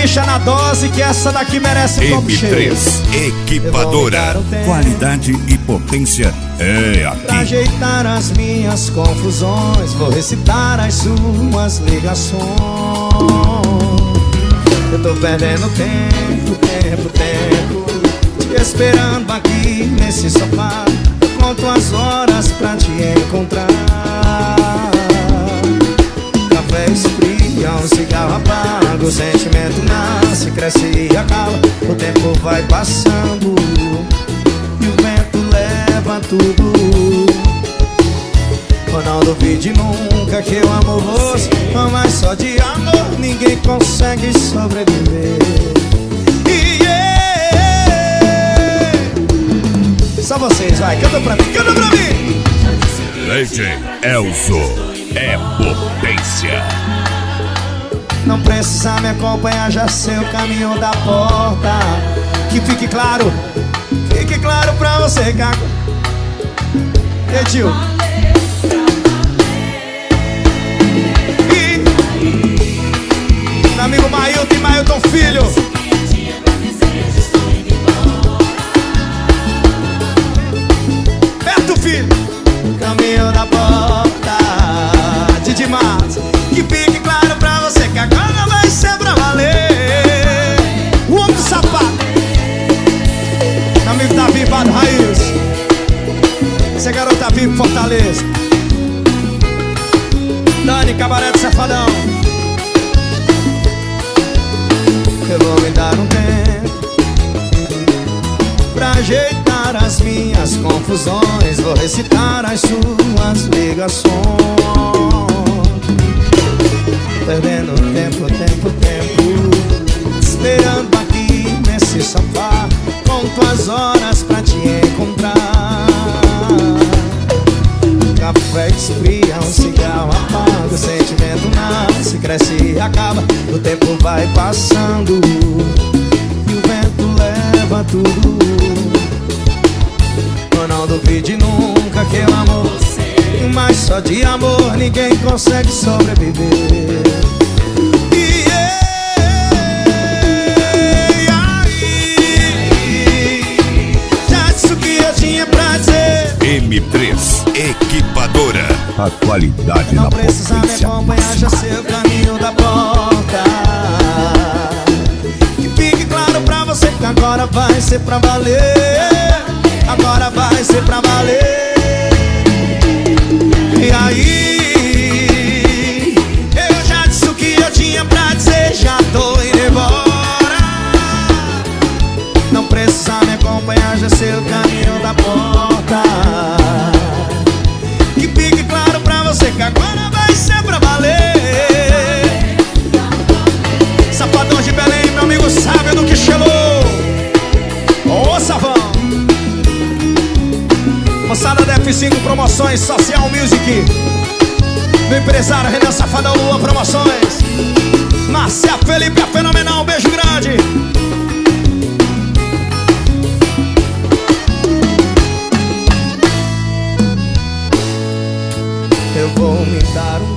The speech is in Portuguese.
Capricha na dose que essa daqui merece um copo cheio. M3 Equipadora. Qualidade e potência é aqui. Pra ajeitar as minhas confusões, vou recitar as suas ligações. Eu tô perdendo tempo te esperando aqui nesse sofá. Eu conto as horas pra te encontrar. Café esfria, um cigarro apaga, o sentimento nasce, cresce e acaba. O tempo vai passando e o vento leva tudo. Não duvide nunca que eu amo você, mas só de amor ninguém consegue sobreviver. Só vocês, vai, canta pra mim, canta pra mim. DJ Elzo é potência. Não precisa me acompanhar, já sei o caminho da porta. Que fique claro pra você, Caco. E tio? Meu amigo Mailton e Mailton Filho. Beto Filho. Caminho da porta. Didi Matos. Que fique claro pra você que agora vai ser pra valer. O homem do sapato. Meu amigo Davi Vado Raiz. Esse garoto tá vivo em Fortaleza. Dani Cabaré do Safadão. Eu vou me dar um tempo pra ajeitar as minhas confusões. Vou recitar as suas ligações. Perdendo tempo esperando aqui nesse sofá. Conto as horas pra te encontrar. Café esfria, um cigarro apaga, o sentimento nasce, cresce e acaba. O tempo vai passando e o vento leva tudo. Não duvide nunca que eu amo você, mas só de amor ninguém consegue sobreviver. Já disse o que eu tinha pra dizer. M3 Equipadora. A qualidade não na potência. Não precisa me acompanhar, já sei o caminho da porta. Que fique claro pra você que agora vai ser pra valer. Agora vai ser pra valer. E aí, eu já disse o que eu tinha pra dizer, já tô indo embora. Não precisa me acompanhar, já sei o caminho da porta. Que fique claro pra você que agora vai ser pra valer. Safadão de Belém, meu amigo sabe do que chamou. Ô Savão. Moçada da F5 Promoções, Social Music. Meu empresário Renan Safadão, Lua Promoções. Marcia Felipe, a Fenomenal, um beijo grande. Eu vou me dar um